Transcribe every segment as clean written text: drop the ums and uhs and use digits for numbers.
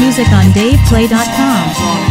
music on DavePlay.com.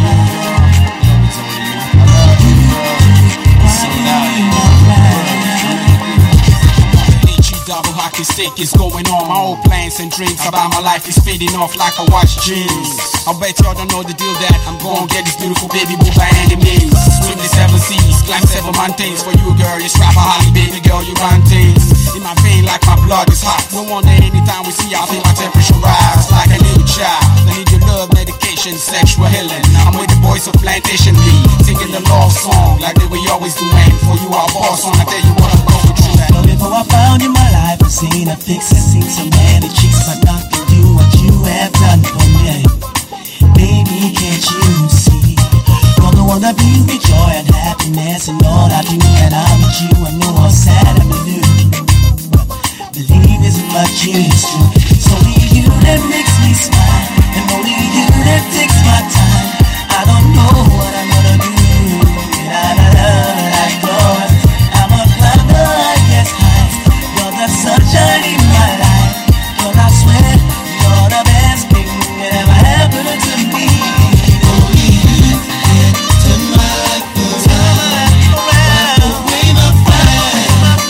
Double hockey stick is going on. My old plans and dreams about my life is fading off like a washed jeans. I bet y'all don't know the deal that I'm gonna get this beautiful baby boo by any means. Swim the 7 seas, climb 7 mountains. For you girl, it's rapper holly, baby girl, you run things. In my vein like my blood is hot. No wonder anytime we see, I feel my temperature rise like a new child. I need your love, medication, sexual healing. I'm with the boys of Plantation B, singing the love song like they we always do, man. For you our boss on, I tell you what I'm going through. But before I found you, my life I've seen a fix. I've seen so many chicks, but not to do what you have done for me. Baby, can't you see? You're the one that brings me joy and happiness, and all I do when I'm with you, I know how sad I'm blue. Believe as much is true. It's only you that makes me smile, and only you that takes my time. I don't know what I'm gonna do without a love like yours. I'm a cloud the highest heights. You're the sunshine in my life. Girl, I swear you're the best thing that ever happened to me. Only you can turn my life around. Wipe away my pride.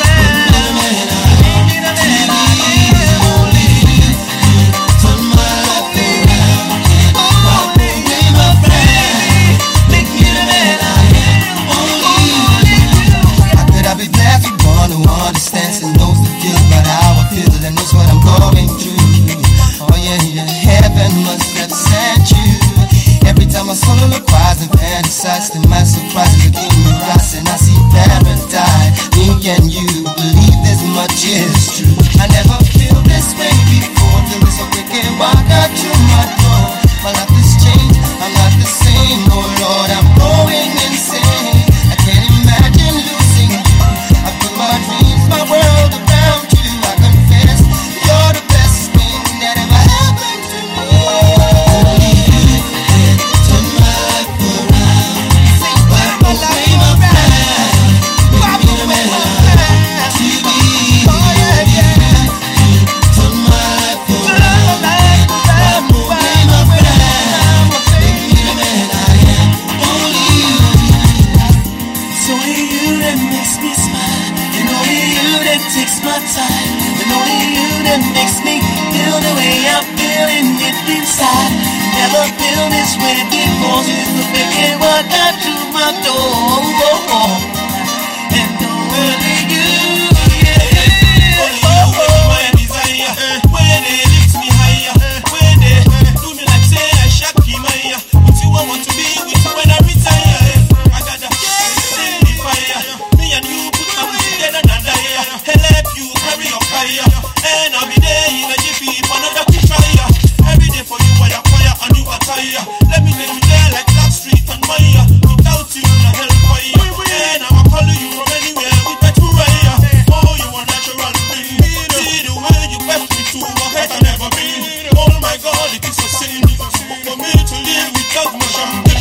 Only you can turn my life around. Wipe away my pride. Make me the man I am. Only you. How could I be blessed with one who understands and knows the guilt, but how I feel and knows what I'm going through? Oh yeah, yeah, heaven must have sent you. Every time I swallow the cries and fantasize, to my surprise, you give me rise and I see paradise. Me and you believe this much is true. I never feel this way before. There is a wicked walk out to my door. My life has changed, I'm not the same. Oh Lord, I'm going insane. I can't imagine losing you. I feel my dreams, my world around you. I confess, you're the best thing that ever happened to me. Only you can turn my life around. Wipe away my pride. Make me the man I want to be. Only you can turn my life around. Wipe away my pride. Make me the man I am. Only you. It's only you that makes me smile, and only you that takes my time, and only you that makes me feel the way I'm feeling it inside. Never feel this way before. Since the wicked one got to my door, and only you, yeah. My desire, when they lift me higher, when they do me like say I shall keep my ear. With you I want to be, with you when I retire. I gotta stay the fire. Me and you put our feet together and die. Help you carry your fire, and I'll be there in a jiffy for another quick fire. Every day for you I acquire and you attire. Let me take you there like Black Street and Maya. Without you, the hellfire. And I'ma call you from anywhere with my two raya. Oh, you are natural thing. See the way you left me to a head I never been. Oh my God, it is a sin for me to live without my champagne.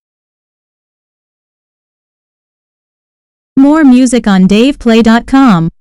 More music on DavePlay.com.